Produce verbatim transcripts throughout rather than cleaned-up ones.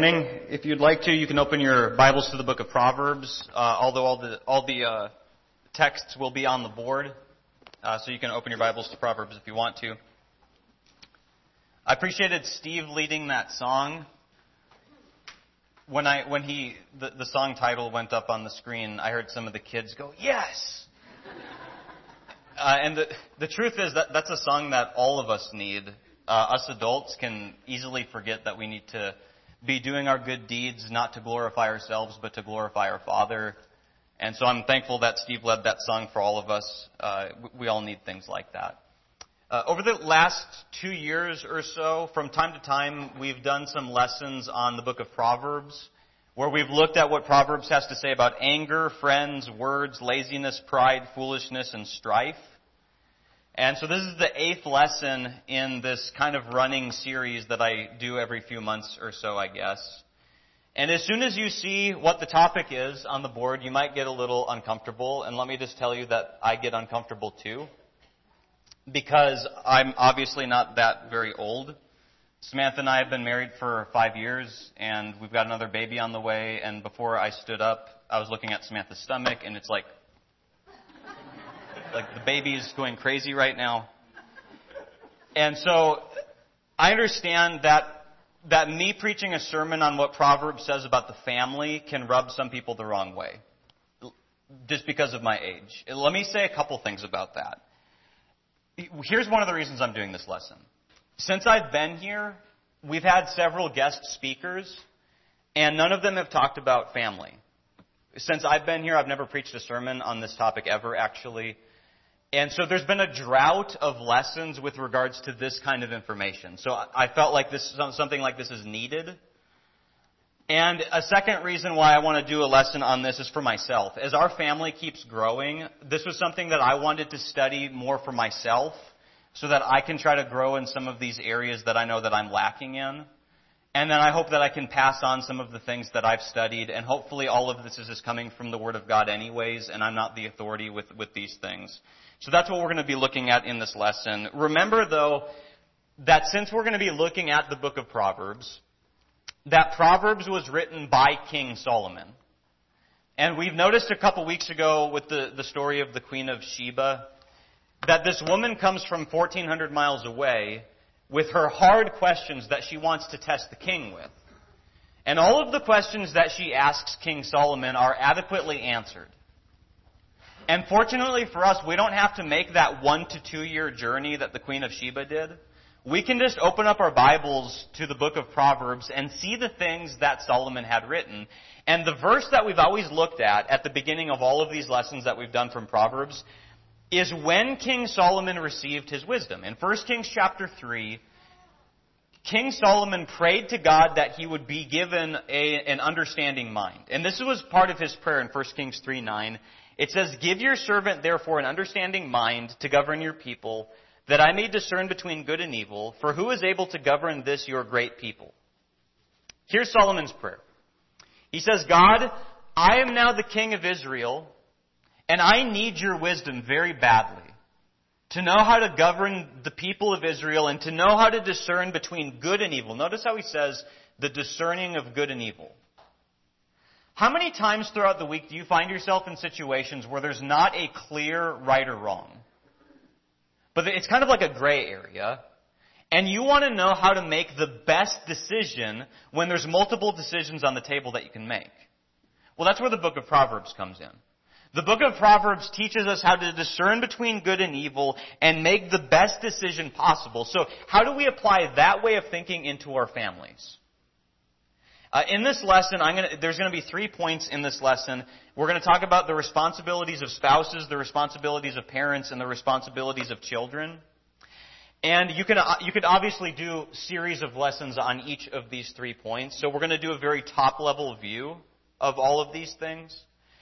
morning. If you'd like to, you can open your Bibles to the book of Proverbs, uh, although all the all the uh, texts will be on the board, uh, so you can open your Bibles to Proverbs if you want to. I appreciated Steve leading that song. When I when he the, the song title went up on the screen, I heard some of the kids go, "Yes!" uh, and the the truth is that that's a song that all of us need. Uh, us adults can easily forget that we need to be doing our good deeds, not to glorify ourselves, but to glorify our Father. And so I'm thankful that Steve led that song for all of us. Uh, we all need things like that. Uh, over the last two years or so, from time to time, we've done some lessons on the book of Proverbs, where we've looked at what Proverbs has to say about anger, friends, words, laziness, pride, foolishness, and strife. And so this is the eighth lesson in this kind of running series that I do every few months or so, I guess. And as soon as you see what the topic is on the board, you might get a little uncomfortable. And let me just tell you that I get uncomfortable too, because I'm obviously not that very old. Samantha and I have been married for five years, and we've got another baby on the way. And before I stood up, I was looking at Samantha's stomach, and it's like, Like the baby is going crazy right now. And so I understand that that me preaching a sermon on what Proverbs says about the family can rub some people the wrong way, just because of my age. Let me say a couple things about that. Here's one of the reasons I'm doing this lesson. Since I've been here, we've had several guest speakers, and none of them have talked about family. Since I've been here, I've never preached a sermon on this topic ever, actually. And so there's been a drought of lessons with regards to this kind of information. So I felt like this something like this is needed. And a second reason why I want to do a lesson on this is for myself. As our family keeps growing, this was something that I wanted to study more for myself so that I can try to grow in some of these areas that I know that I'm lacking in. And then I hope that I can pass on some of the things that I've studied. And hopefully all of this is just coming from the Word of God anyways, and I'm not the authority with, with these things. So that's what we're going to be looking at in this lesson. Remember, though, that since we're going to be looking at the book of Proverbs, that Proverbs was written by King Solomon. And we've noticed a couple weeks ago with the, the story of the Queen of Sheba that this woman comes from fourteen hundred miles away with her hard questions that she wants to test the king with. And all of the questions that she asks King Solomon are adequately answered. And fortunately for us, we don't have to make that one to two year journey that the Queen of Sheba did. We can just open up our Bibles to the book of Proverbs and see the things that Solomon had written. And the verse that we've always looked at at the beginning of all of these lessons that we've done from Proverbs is when King Solomon received his wisdom. In First Kings chapter three, King Solomon prayed to God that he would be given a, an understanding mind. And this was part of his prayer in First Kings three nine. It says, "Give your servant therefore an understanding mind to govern your people, that I may discern between good and evil, for who is able to govern this your great people?" Here's Solomon's prayer. He says, "God, I am now the king of Israel, and I need your wisdom very badly to know how to govern the people of Israel and to know how to discern between good and evil." Notice how he says, the discerning of good and evil. How many times throughout the week do you find yourself in situations where there's not a clear right or wrong? But it's kind of like a gray area. And you want to know how to make the best decision when there's multiple decisions on the table that you can make. Well, that's where the book of Proverbs comes in. The book of Proverbs teaches us how to discern between good and evil and make the best decision possible. So how do we apply that way of thinking into our families? Uh, in this lesson, I'm gonna, there's going to be three points in this lesson. We're going to talk about the responsibilities of spouses, the responsibilities of parents, and the responsibilities of children. And you can you could obviously do a series of lessons on each of these three points. So we're going to do a very top-level view of all of these things.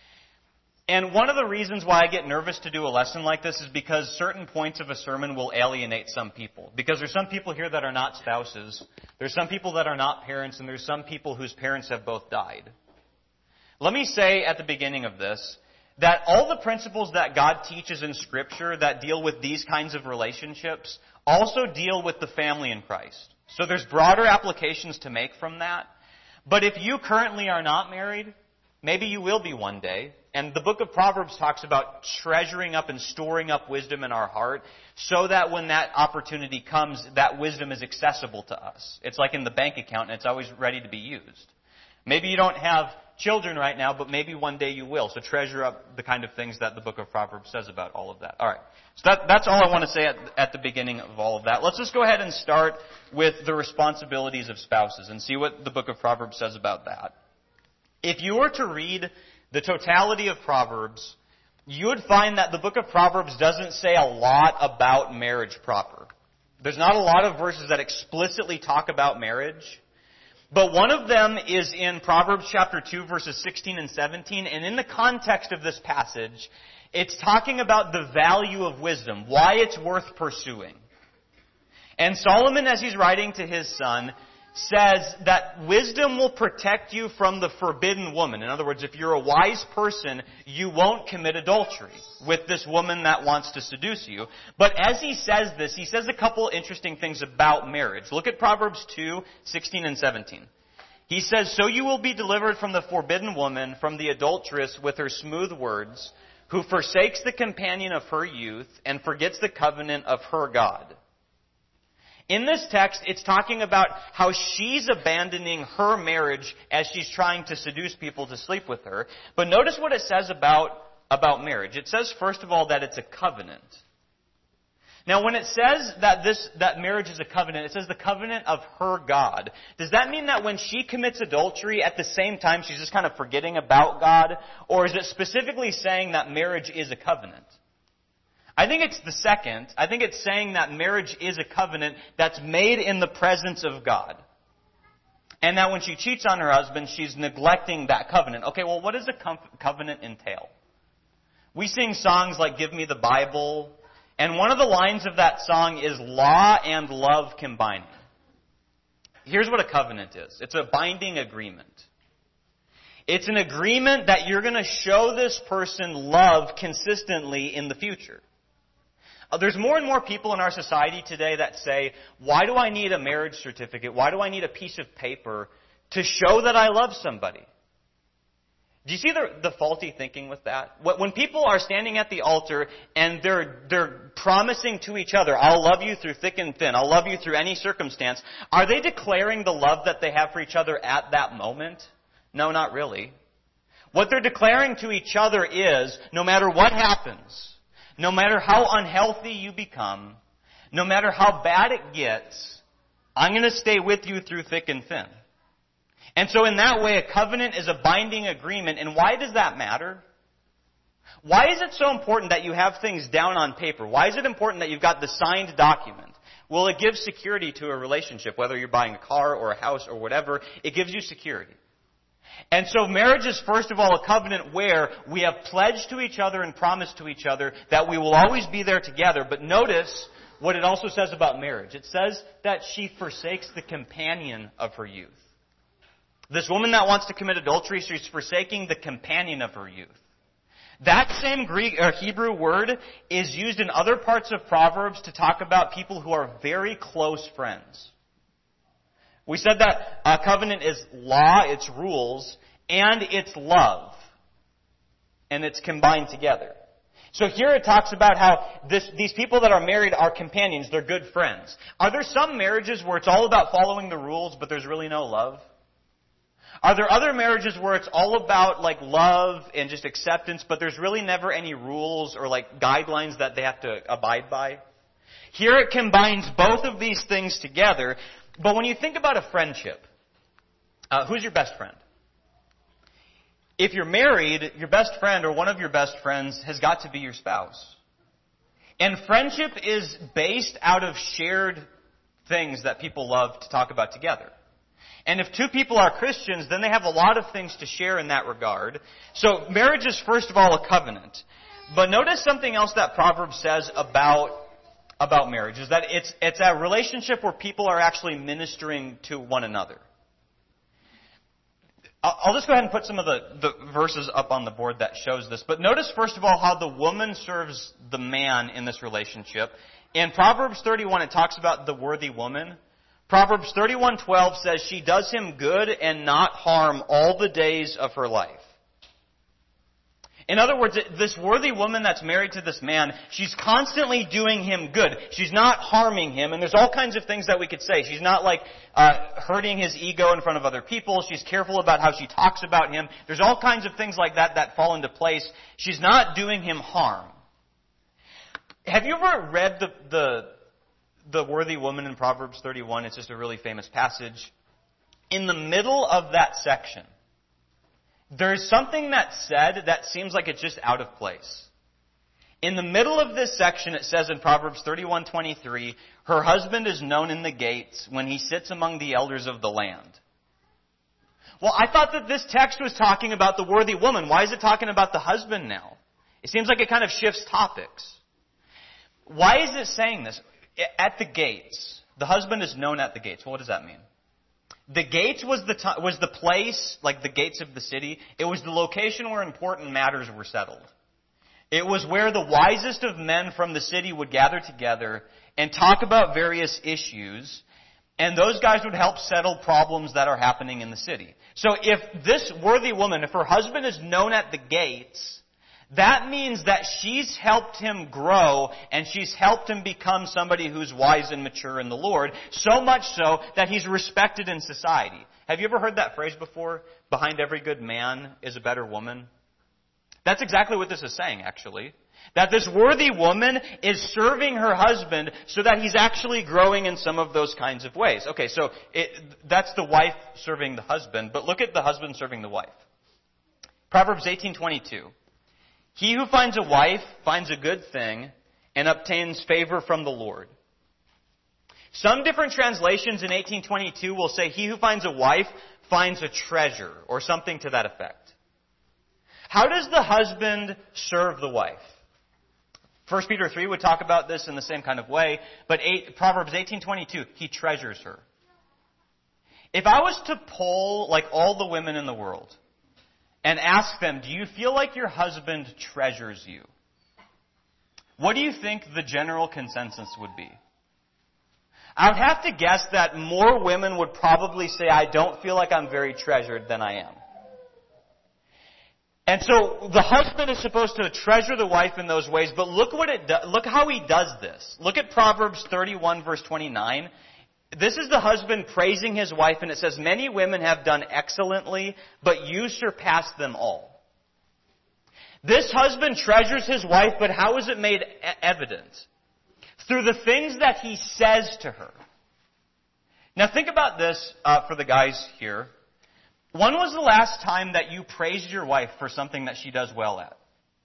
And one of the reasons why I get nervous to do a lesson like this is because certain points of a sermon will alienate some people. Because there's some people here that are not spouses, there's some people that are not parents, and there's some people whose parents have both died. Let me say at the beginning of this that all the principles that God teaches in Scripture that deal with these kinds of relationships also deal with the family in Christ. So there's broader applications to make from that. But if you currently are not married, maybe you will be one day. And the book of Proverbs talks about treasuring up and storing up wisdom in our heart so that when that opportunity comes, that wisdom is accessible to us. It's like in the bank account and it's always ready to be used. Maybe you don't have children right now, but maybe one day you will. So treasure up the kind of things that the book of Proverbs says about all of that. All right. So that, that's all I want to say at, at the beginning of all of that. Let's just go ahead and start with the responsibilities of spouses and see what the book of Proverbs says about that. If you were to read the totality of Proverbs, you would find that the book of Proverbs doesn't say a lot about marriage proper. There's not a lot of verses that explicitly talk about marriage. But one of them is in Proverbs chapter two, verses sixteen and seventeen. And in the context of this passage, it's talking about the value of wisdom, why it's worth pursuing. And Solomon, as he's writing to his son, says that wisdom will protect you from the forbidden woman. In other words, if you're a wise person, you won't commit adultery with this woman that wants to seduce you. But as he says this, he says a couple interesting things about marriage. Look at Proverbs two, sixteen and seventeen. He says, "So you will be delivered from the forbidden woman, from the adulteress with her smooth words, who forsakes the companion of her youth and forgets the covenant of her God." In this text, it's talking about how she's abandoning her marriage as she's trying to seduce people to sleep with her. But notice what it says about, about marriage. It says, first of all, that it's a covenant. Now, when it says that this that marriage is a covenant, it says the covenant of her God. Does that mean that when she commits adultery, at the same time she's just kind of forgetting about God? Or is it specifically saying that marriage is a covenant? I think it's the second. I think it's saying that marriage is a covenant that's made in the presence of God. And that when she cheats on her husband, she's neglecting that covenant. Okay, well, what does a co- covenant entail? We sing songs like Give Me the Bible, and one of the lines of that song is law and love combining. Here's what a covenant is. It's a binding agreement. It's an agreement that you're going to show this person love consistently in the future. There's more and more people in our society today that say, why do I need a marriage certificate? Why do I need a piece of paper to show that I love somebody? Do you see the, the faulty thinking with that? When people are standing at the altar and they're, they're promising to each other, I'll love you through thick and thin, I'll love you through any circumstance, are they declaring the love that they have for each other at that moment? No, not really. What they're declaring to each other is, no matter what happens, no matter how unhealthy you become, no matter how bad it gets, I'm going to stay with you through thick and thin. And so in that way, a covenant is a binding agreement. And why does that matter? Why is it so important that you have things down on paper? Why is it important that you've got the signed document? Well, it gives security to a relationship, whether you're buying a car or a house or whatever. It gives you security. And so marriage is first of all a covenant where we have pledged to each other and promised to each other that we will always be there together. But notice what it also says about marriage. It says that she forsakes the companion of her youth. This woman that wants to commit adultery, she's forsaking the companion of her youth. That same Greek or Hebrew word is used in other parts of Proverbs to talk about people who are very close friends. We said that a covenant is law, it's rules, and it's love. And it's combined together. So here it talks about how this, these people that are married are companions, they're good friends. Are there some marriages where it's all about following the rules, but there's really no love? Are there other marriages where it's all about like love and just acceptance, but there's really never any rules or like guidelines that they have to abide by? Here it combines both of these things together. But when you think about a friendship, uh, who's your best friend? If you're married, your best friend or one of your best friends has got to be your spouse. And friendship is based out of shared things that people love to talk about together. And if two people are Christians, then they have a lot of things to share in that regard. So marriage is first of all a covenant. But notice something else that Proverbs says about about marriage, is that it's it's a relationship where people are actually ministering to one another. I'll just go ahead and put some of the, the verses up on the board that shows this. But notice, first of all, how the woman serves the man in this relationship. In Proverbs thirty-one, it talks about the worthy woman. Proverbs thirty-one twelve says, she does him good and not harm all the days of her life. In other words, this worthy woman that's married to this man, she's constantly doing him good. She's not harming him, and there's all kinds of things that we could say. She's not like uh, hurting his ego in front of other people. She's careful about how she talks about him. There's all kinds of things like that that fall into place. She's not doing him harm. Have you ever read the the, the worthy woman in Proverbs thirty-one? It's just a really famous passage. In the middle of that section, there's something that's said that seems like it's just out of place. In the middle of this section, it says in Proverbs thirty-one twenty-three, her husband is known in the gates when he sits among the elders of the land. Well, I thought that this text was talking about the worthy woman. Why is it talking about the husband now? It seems like it kind of shifts topics. Why is it saying this? At the gates. The husband is known at the gates. Well, what does that mean? The gates was the t- was the place, like the gates of the city. It was the location where important matters were settled. It was where the wisest of men from the city would gather together and talk about various issues, and those guys would help settle problems that are happening in the city. So if this worthy woman, if her husband is known at the gates, that means that she's helped him grow and she's helped him become somebody who's wise and mature in the Lord, so much so that he's respected in society. Have you ever heard that phrase before? Behind every good man is a better woman. That's exactly what this is saying, actually. That this worthy woman is serving her husband so that he's actually growing in some of those kinds of ways. Okay, so it, that's the wife serving the husband, but look at the husband serving the wife. Proverbs eighteen twenty-two. He who finds a wife finds a good thing and obtains favor from the Lord. Some different translations in eighteen twenty-two will say, he who finds a wife finds a treasure, or something to that effect. How does the husband serve the wife? First Peter three would talk about this in the same kind of way, but eight, Proverbs eighteen twenty-two, he treasures her. If I was to poll like all the women in the world, and ask them, do you feel like your husband treasures you? What do you think the general consensus would be? I would have to guess that more women would probably say, I don't feel like I'm very treasured than I am. And so the husband is supposed to treasure the wife in those ways, but look what it do, look how he does this. Look at Proverbs thirty-one verse twenty-nine. This is the husband praising his wife, and it says, many women have done excellently, but you surpass them all. This husband treasures his wife, but how is it made evident? Through the things that he says to her. Now think about this uh, for the guys here. When was the last time that you praised your wife for something that she does well at?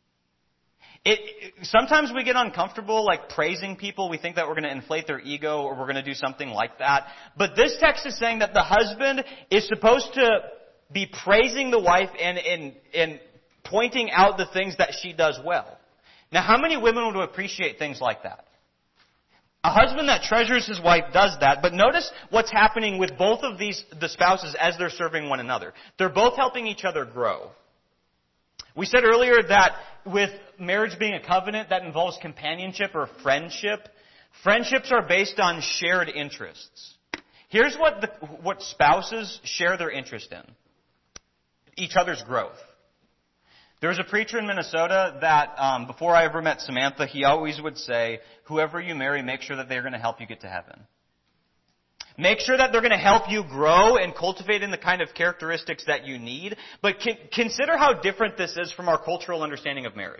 It, sometimes we get uncomfortable, like praising people. We think that we're going to inflate their ego or we're going to do something like that. But this text is saying that the husband is supposed to be praising the wife and, and, and pointing out the things that she does well. Now, how many women would appreciate things like that? A husband that treasures his wife does that, but notice what's happening with both of these, the spouses, as they're serving one another. They're both helping each other grow. We said earlier that with marriage being a covenant, that involves companionship or friendship. Friendships are based on shared interests. Here's what the, what spouses share their interest in. Each other's growth. There was a preacher in Minnesota that, um, before I ever met Samantha, he always would say, whoever you marry, make sure that they're going to help you get to heaven. Make sure that they're going to help you grow and cultivate in the kind of characteristics that you need. But consider how different this is from our cultural understanding of marriage.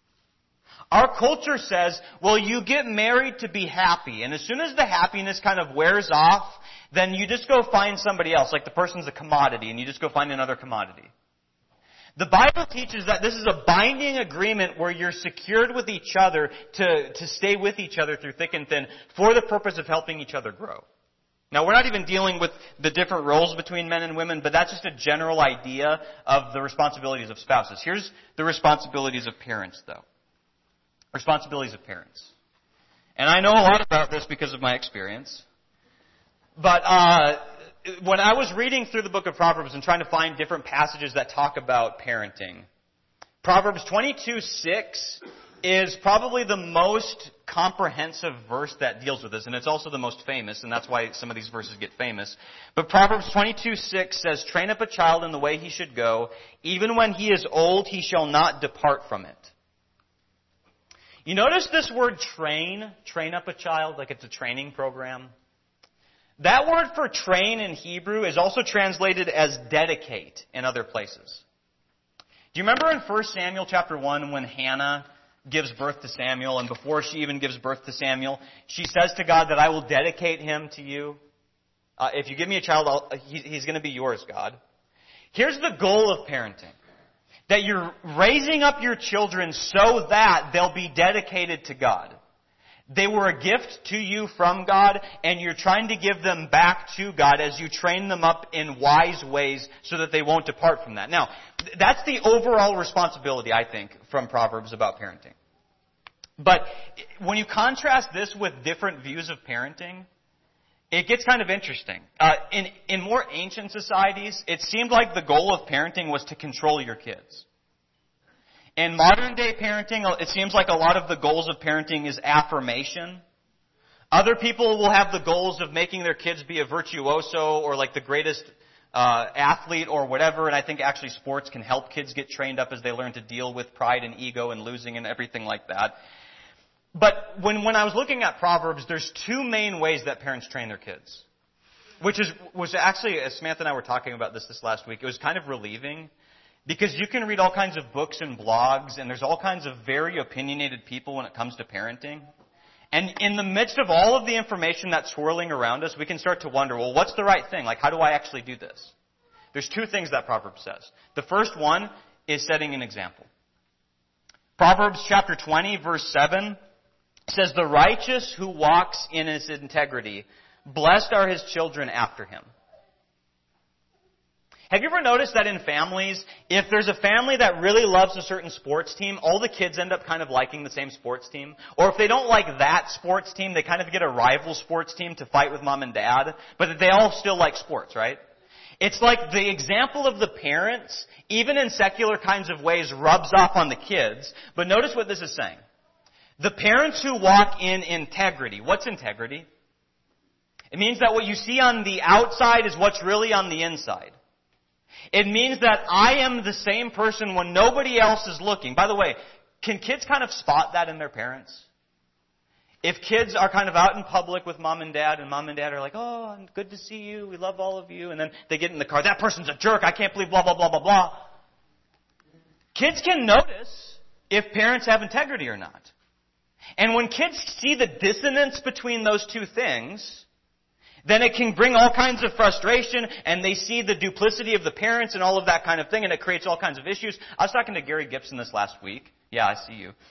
Our culture says, well, you get married to be happy. And as soon as the happiness kind of wears off, then you just go find somebody else. Like the person's a commodity and you just go find another commodity. The Bible teaches that this is a binding agreement where you're secured with each other to, to stay with each other through thick and thin for the purpose of helping each other grow. Now, we're not even dealing with the different roles between men and women, but that's just a general idea of the responsibilities of spouses. Here's the responsibilities of parents, though. Responsibilities of parents. And I know a lot about this because of my experience. But uh, when I was reading through the book of Proverbs and trying to find different passages that talk about parenting, Proverbs twenty-two six is probably the most comprehensive verse that deals with this, and it's also the most famous, and that's why some of these verses get famous. But Proverbs twenty-two six says, "Train up a child in the way he should go. Even when he is old, he shall not depart from it." You notice this word train, train up a child, like it's a training program. That word for train in Hebrew is also translated as dedicate in other places. Do you remember in First Samuel chapter one when Hannah gives birth to Samuel, and before she even gives birth to Samuel, she says to God that I will dedicate him to you. Uh, if you give me a child, I'll, he, he's going to be yours, God. Here's the goal of parenting. That you're raising up your children so that they'll be dedicated to God. They were a gift to you from God, and you're trying to give them back to God as you train them up in wise ways so that they won't depart from that. Now, that's the overall responsibility, I think, from Proverbs about parenting. But when you contrast this with different views of parenting, it gets kind of interesting. Uh, in, in more ancient societies, it seemed like the goal of parenting was to control your kids. In modern day parenting, it seems like a lot of the goals of parenting is affirmation. Other people will have the goals of making their kids be a virtuoso or like the greatest uh, athlete or whatever. And I think actually sports can help kids get trained up as they learn to deal with pride and ego and losing and everything like that. But when, when I was looking at Proverbs, there's two main ways that parents train their kids. Which is was actually, as Samantha and I were talking about this this last week, it was kind of relieving. Because you can read all kinds of books and blogs, and there's all kinds of very opinionated people when it comes to parenting. And in the midst of all of the information that's swirling around us, we can start to wonder, well, what's the right thing? Like, how do I actually do this? There's two things that Proverbs says. The first one is setting an example. Proverbs chapter twenty, verse seven says, "The righteous who walks in his integrity, blessed are his children after him." Have you ever noticed that in families, if there's a family that really loves a certain sports team, all the kids end up kind of liking the same sports team? Or if they don't like that sports team, they kind of get a rival sports team to fight with mom and dad, but they all still like sports, right? It's like the example of the parents, even in secular kinds of ways, rubs off on the kids. But notice what this is saying. The parents who walk in integrity. What's integrity? It means that what you see on the outside is what's really on the inside. It means that I am the same person when nobody else is looking. By the way, can kids kind of spot that in their parents? If kids are kind of out in public with mom and dad, and mom and dad are like, "Oh, good to see you, we love all of you," and then they get in the car, "That person's a jerk, I can't believe blah, blah, blah, blah, blah." Kids can notice if parents have integrity or not. And when kids see the dissonance between those two things, then it can bring all kinds of frustration, and they see the duplicity of the parents and all of that kind of thing, and it creates all kinds of issues. I was talking to Gary Gibson this last week. Yeah, I see you.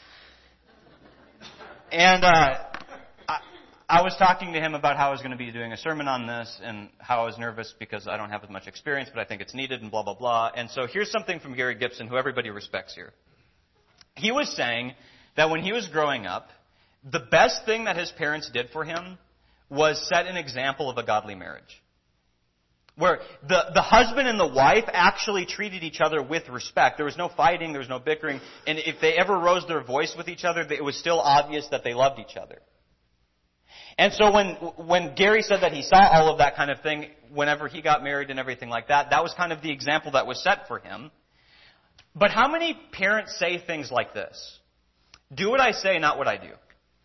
And uh, I, I was talking to him about how I was going to be doing a sermon on this, and how I was nervous because I don't have as much experience, but I think it's needed, and blah, blah, blah. And so here's something from Gary Gibson, who everybody respects here. He was saying that when he was growing up, the best thing that his parents did for him was set an example of a godly marriage. Where the, the husband and the wife actually treated each other with respect. There was no fighting, there was no bickering. And if they ever rose their voice with each other, it was still obvious that they loved each other. And so when, when Gary said that he saw all of that kind of thing whenever he got married and everything like that, that was kind of the example that was set for him. But how many parents say things like this? Do what I say, not what I do.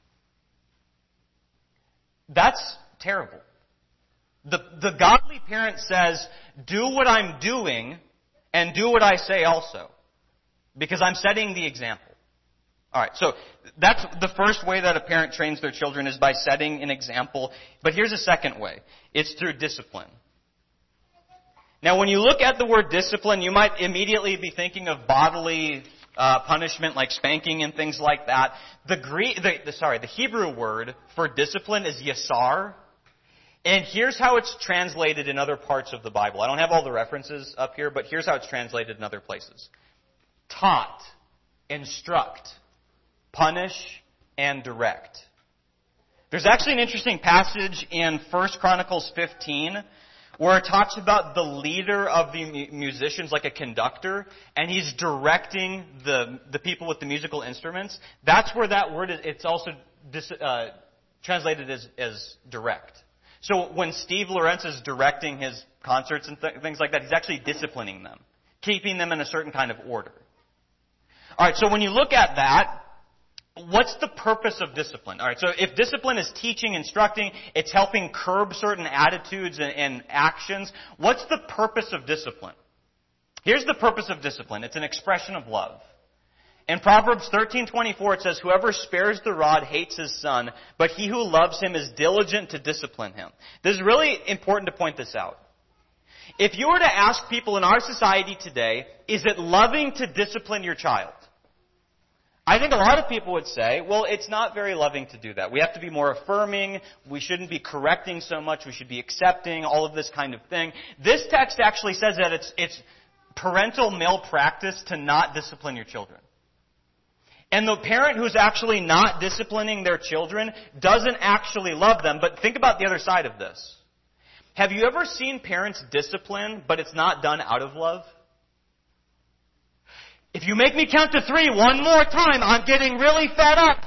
That's terrible. The, the godly parent says, do what I'm doing and do what I say also. Because I'm setting the example. Alright, so that's the first way that a parent trains their children is by setting an example. But here's a second way. It's through discipline. Now when you look at the word discipline, you might immediately be thinking of bodily Uh, punishment like spanking and things like that. The Greek, the, the sorry, the Hebrew word for discipline is yasar, and here's how it's translated in other parts of the Bible. I don't have all the references up here, but here's how it's translated in other places: taunt, instruct, punish, and direct. There's actually an interesting passage in First Chronicles fifteen where it talks about the leader of the mu- musicians like a conductor, and he's directing the the people with the musical instruments. That's where that word is. It's also dis, uh, translated as, as direct. So when Steve Lorenz is directing his concerts and th- things like that, he's actually disciplining them, keeping them in a certain kind of order. All right, so when you look at that, what's the purpose of discipline? All right, so if discipline is teaching, instructing, it's helping curb certain attitudes and, and actions, what's the purpose of discipline? Here's the purpose of discipline. It's an expression of love. In Proverbs thirteen twenty-four, it says, "Whoever spares the rod hates his son, but he who loves him is diligent to discipline him." This is really important to point this out. If you were to ask people in our society today, is it loving to discipline your child? I think a lot of people would say, well, it's not very loving to do that. We have to be more affirming. We shouldn't be correcting so much. We should be accepting, all of this kind of thing. This text actually says that it's, it's parental malpractice to not discipline your children. And the parent who's actually not disciplining their children doesn't actually love them. But think about the other side of this. Have you ever seen parents discipline, but it's not done out of love? If you make me count to three one more time, I'm getting really fed up.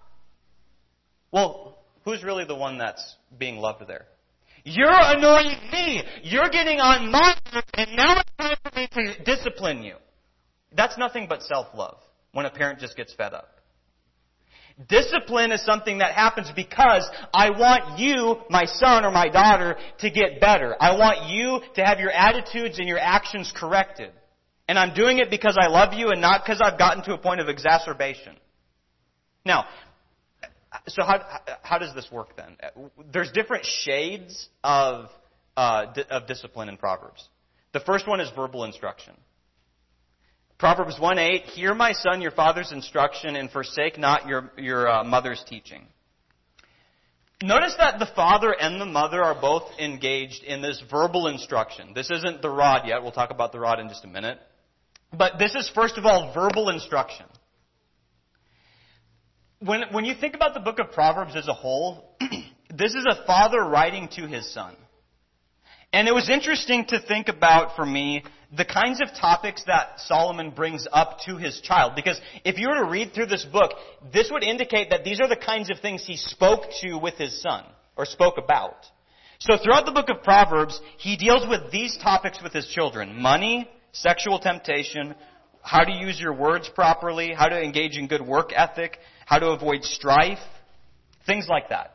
Well, who's really the one that's being loved there? You're annoying me. You're getting on my nerves, and now it's time for me to discipline you. That's nothing but self-love when a parent just gets fed up. Discipline is something that happens because I want you, my son or my daughter, to get better. I want you to have your attitudes and your actions corrected. And I'm doing it because I love you and not because I've gotten to a point of exacerbation. Now, so how how does this work then? There's different shades of uh, of discipline in Proverbs. The first one is verbal instruction. Proverbs one eight, "Hear, my son, your father's instruction, and forsake not your, your uh, mother's teaching." Notice that the father and the mother are both engaged in this verbal instruction. This isn't the rod yet. We'll talk about the rod in just a minute. But this is, first of all, verbal instruction. When, when you think about the book of Proverbs as a whole, this is a father writing to his son. And it was interesting to think about, for me, the kinds of topics that Solomon brings up to his child. Because if you were to read through this book, this would indicate that these are the kinds of things he spoke to with his son, or spoke about. So throughout the book of Proverbs, he deals with these topics with his children: money, sexual temptation, how to use your words properly, how to engage in good work ethic, how to avoid strife, things like that.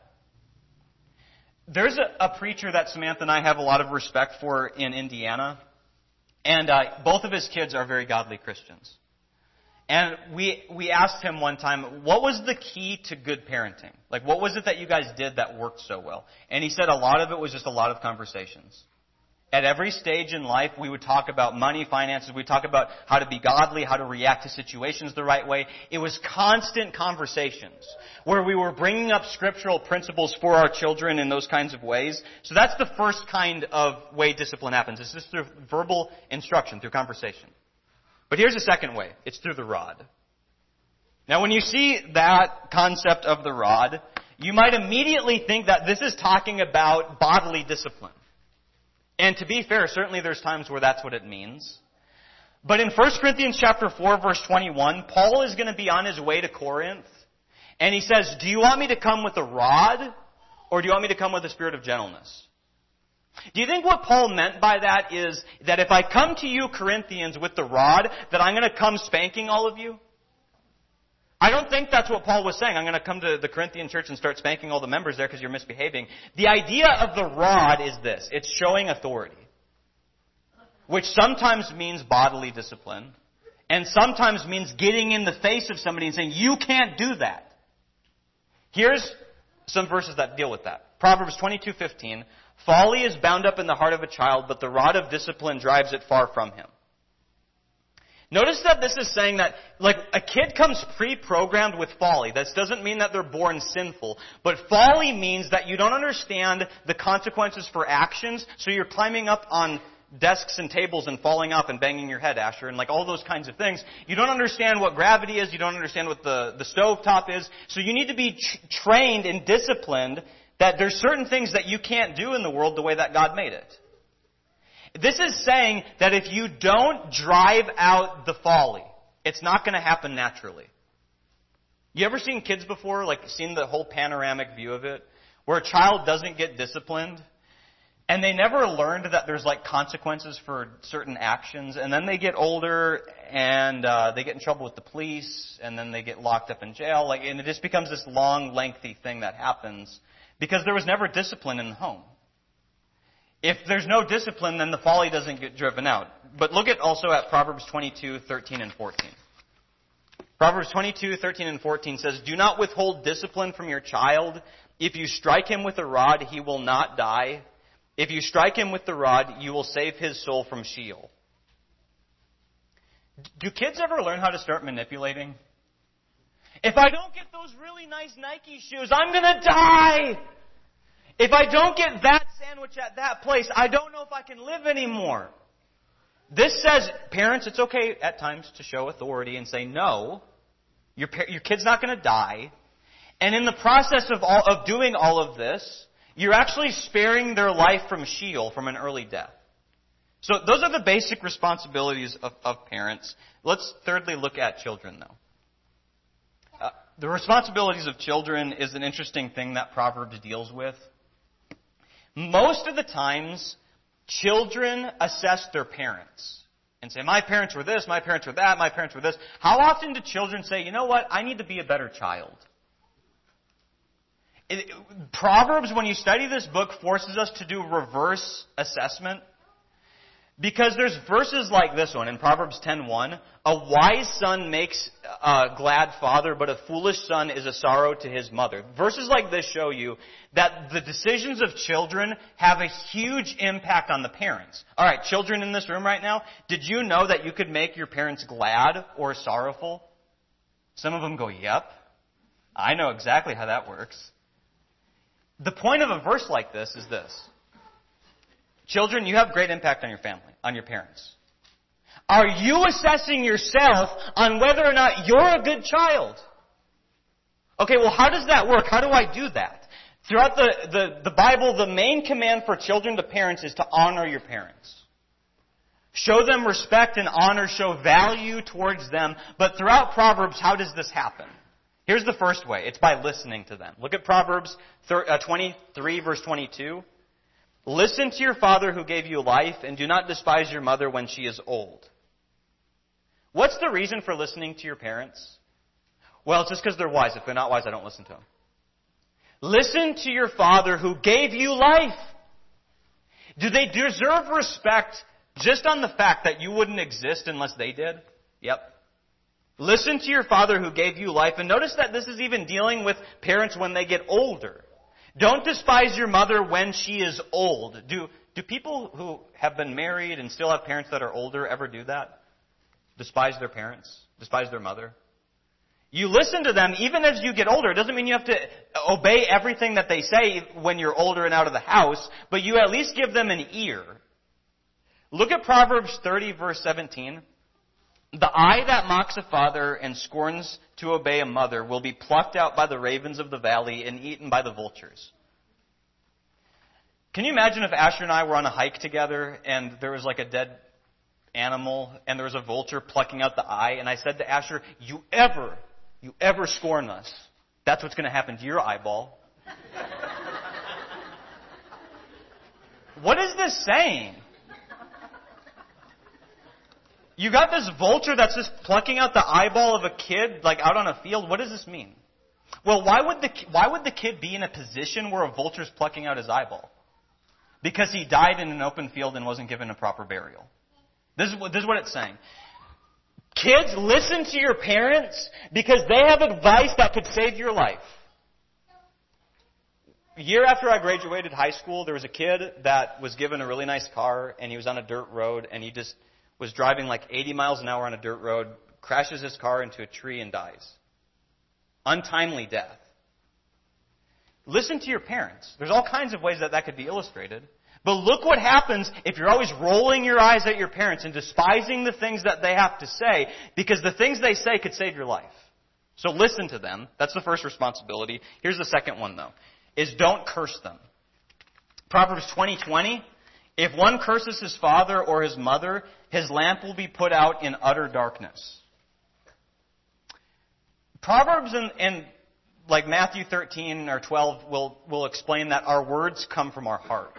There's a, a preacher that Samantha and I have a lot of respect for in Indiana. And uh, both of his kids are very godly Christians. And we we asked him one time, what was the key to good parenting? Like, what was it that you guys did that worked so well? And he said a lot of it was just a lot of conversations. At every stage in life, we would talk about money, finances. We'd talk about how to be godly, how to react to situations the right way. It was constant conversations where we were bringing up scriptural principles for our children in those kinds of ways. So that's the first kind of way discipline happens. It's just through verbal instruction, through conversation. But here's a second way. It's through the rod. Now, when you see that concept of the rod, you might immediately think that this is talking about bodily discipline. And to be fair, certainly there's times where that's what it means. But in First Corinthians chapter four, verse twenty-one, Paul is going to be on his way to Corinth. And he says, do you want me to come with a rod, or do you want me to come with a spirit of gentleness? Do you think what Paul meant by that is that if I come to you, Corinthians, with the rod, that I'm going to come spanking all of you? I don't think that's what Paul was saying. I'm going to come to the Corinthian church and start spanking all the members there because you're misbehaving. The idea of the rod is this. It's showing authority, which sometimes means bodily discipline, and sometimes means getting in the face of somebody and saying, you can't do that. Here's some verses that deal with that. Proverbs twenty-two fifteen, "Folly is bound up in the heart of a child, but the rod of discipline drives it far from him." Notice that this is saying that, like, a kid comes pre-programmed with folly. This doesn't mean that they're born sinful. But folly means that you don't understand the consequences for actions, so you're climbing up on desks and tables and falling off and banging your head, Asher, and like all those kinds of things. You don't understand what gravity is. You don't understand what the, the stovetop is. So you need to be tr- trained and disciplined that there's certain things that you can't do in the world the way that God made it. This is saying that if you don't drive out the folly, it's not going to happen naturally. You ever seen kids before, like seen the whole panoramic view of it, where a child doesn't get disciplined, and they never learned that there's like consequences for certain actions, and then they get older, and uh, they get in trouble with the police, and then they get locked up in jail, like, and it just becomes this long, lengthy thing that happens because there was never discipline in the home. If there's no discipline, then the folly doesn't get driven out. But look at also at Proverbs twenty-two, thirteen, and fourteen. Proverbs twenty-two, thirteen, and fourteen says, "Do not withhold discipline from your child. If you strike him with a rod, he will not die. If you strike him with the rod, you will save his soul from Sheol." Do kids ever learn how to start manipulating? If I don't get those really nice Nike shoes, I'm going to die. If I don't get that sandwich at that place, I don't know if I can live anymore. This says, parents, it's okay at times to show authority and say, no, your, your kid's not going to die. And in the process of all, of doing all of this, you're actually sparing their life from Sheol, from an early death. So those are the basic responsibilities of, of parents. Let's thirdly look at children, though. Uh, the responsibilities of children is an interesting thing that Proverbs deals with. Most of the times, children assess their parents and say, my parents were this, my parents were that, my parents were this. How often do children say, you know what, I need to be a better child? It, Proverbs, when you study this book, forces us to do reverse assessment. Because there's verses like this one in Proverbs ten one. A wise son makes a glad father, but a foolish son is a sorrow to his mother. Verses like this show you that the decisions of children have a huge impact on the parents. All right, children in this room right now, did you know that you could make your parents glad or sorrowful? Some of them go, yep. I know exactly how that works. The point of a verse like this is this. Children, you have great impact on your family, on your parents. Are you assessing yourself on whether or not you're a good child? Okay, well, how does that work? How do I do that? Throughout the, the, the Bible, the main command for children to parents is to honor your parents. Show them respect and honor, show value towards them. But throughout Proverbs, how does this happen? Here's the first way. It's by listening to them. Look at Proverbs twenty-three, verse twenty-two. Listen to your father who gave you life, and do not despise your mother when she is old. What's the reason for listening to your parents? Well, it's just because they're wise. If they're not wise, I don't listen to them. Listen to your father who gave you life. Do they deserve respect just on the fact that you wouldn't exist unless they did? Yep. Listen to your father who gave you life. And notice that this is even dealing with parents when they get older. Don't despise your mother when she is old. Do, do people who have been married and still have parents that are older ever do that? Despise their parents? Despise their mother? You listen to them even as you get older. It doesn't mean you have to obey everything that they say when you're older and out of the house, but you at least give them an ear. Look at Proverbs thirty, verse seventeen. The eye that mocks a father and scorns to obey a mother will be plucked out by the ravens of the valley and eaten by the vultures. Can you imagine if Asher and I were on a hike together and there was like a dead animal and there was a vulture plucking out the eye, and I said to Asher, you ever, you ever scorn us, that's what's going to happen to your eyeball. What is this saying? You got this vulture that's just plucking out the eyeball of a kid, like out on a field. What does this mean? Well, why would the why would the kid be in a position where a vulture's plucking out his eyeball? Because he died in an open field and wasn't given a proper burial. This is what, this is what it's saying. Kids, listen to your parents because they have advice that could save your life. A year after I graduated high school, there was a kid that was given a really nice car, and he was on a dirt road, and he just was driving like eighty miles an hour on a dirt road, crashes his car into a tree and dies. Untimely death. Listen to your parents. There's all kinds of ways that that could be illustrated. But look what happens if you're always rolling your eyes at your parents and despising the things that they have to say, because the things they say could save your life. So listen to them. That's the first responsibility. Here's the second one, though, is don't curse them. Proverbs twenty twenty. If one curses his father or his mother, his lamp will be put out in utter darkness. Proverbs and, and like Matthew thirteen or twelve will, will explain that our words come from our heart.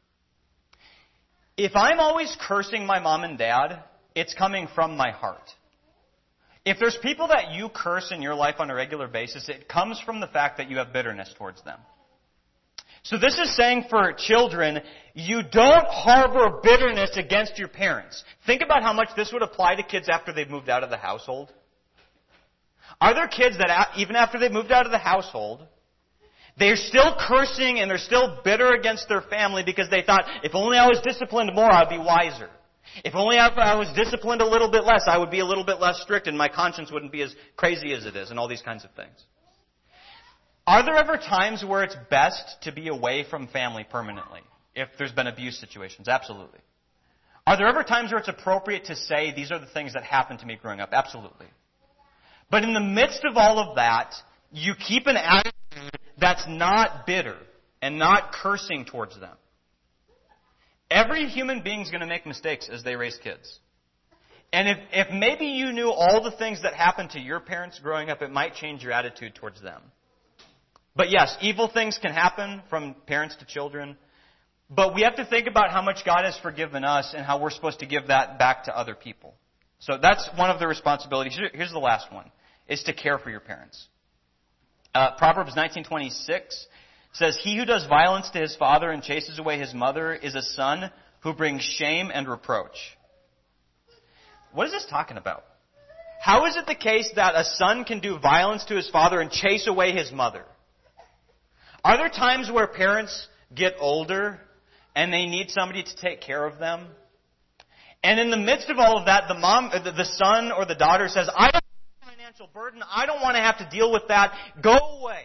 If I'm always cursing my mom and dad, it's coming from my heart. If there's people that you curse in your life on a regular basis, it comes from the fact that you have bitterness towards them. So this is saying for children, you don't harbor bitterness against your parents. Think about how much this would apply to kids after they've moved out of the household. Are there kids that even after they've moved out of the household, they're still cursing and they're still bitter against their family because they thought, if only I was disciplined more, I'd be wiser. If only I was disciplined a little bit less, I would be a little bit less strict and my conscience wouldn't be as crazy as it is, and all these kinds of things. Are there ever times where it's best to be away from family permanently if there's been abuse situations? Absolutely. Are there ever times where it's appropriate to say, these are the things that happened to me growing up? Absolutely. But in the midst of all of that, you keep an attitude that's not bitter and not cursing towards them. Every human being is going to make mistakes as they raise kids. And if, if maybe you knew all the things that happened to your parents growing up, it might change your attitude towards them. But yes, evil things can happen from parents to children. But we have to think about how much God has forgiven us and how we're supposed to give that back to other people. So that's one of the responsibilities. Here's the last one, is to care for your parents. Uh, Proverbs nineteen twenty-six says, he who does violence to his father and chases away his mother is a son who brings shame and reproach. What is this talking about? How is it the case that a son can do violence to his father and chase away his mother? Are there times where parents get older and they need somebody to take care of them? And in the midst of all of that, the mom, the son or the daughter says, I don't want a financial burden. I don't want to have to deal with that. Go away.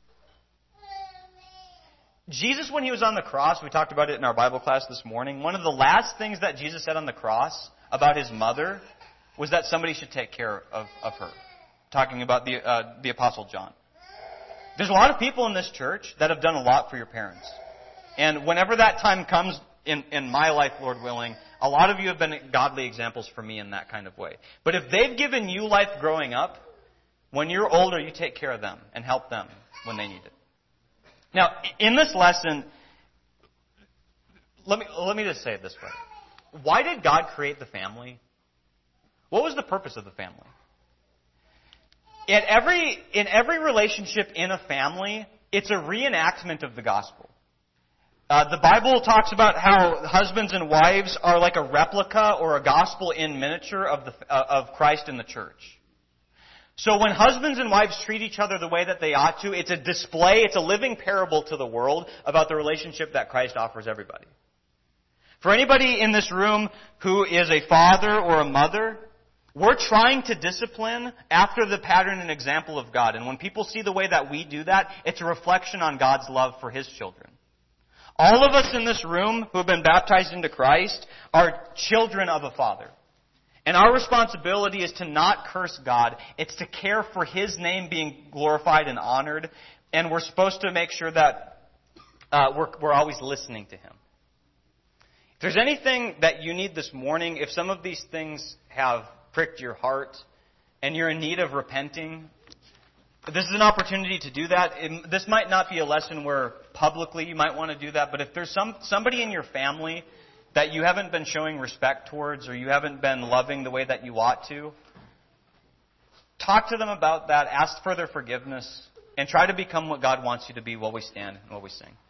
Jesus, when he was on the cross, we talked about it in our Bible class this morning, one of the last things that Jesus said on the cross about his mother was that somebody should take care of, of her. Talking about the, uh, the Apostle John. There's a lot of people in this church that have done a lot for your parents. And whenever that time comes in, in my life, Lord willing, a lot of you have been godly examples for me in that kind of way. But if they've given you life growing up, when you're older, you take care of them and help them when they need it. Now, in this lesson, let me, let me just say it this way. Why did God create the family? What was the purpose of the family? In every, in every relationship in a family, it's a reenactment of the gospel. Uh, the Bible talks about how husbands and wives are like a replica or a gospel in miniature of, the, uh, of Christ and the church. So when husbands and wives treat each other the way that they ought to, it's a display, it's a living parable to the world about the relationship that Christ offers everybody. For anybody in this room who is a father or a mother, we're trying to discipline after the pattern and example of God. And when people see the way that we do that, it's a reflection on God's love for His children. All of us in this room who have been baptized into Christ are children of a Father. And our responsibility is to not curse God. It's to care for His name being glorified and honored. And we're supposed to make sure that uh, we're, we're always listening to Him. If there's anything that you need this morning, if some of these things have pricked your heart and you're in need of repenting, this is an opportunity to do that. It, this might not be a lesson where publicly you might want to do that, but if there's some somebody in your family that you haven't been showing respect towards or you haven't been loving the way that you ought to, talk to them about that, ask for their forgiveness, and try to become what God wants you to be while we stand and while we sing.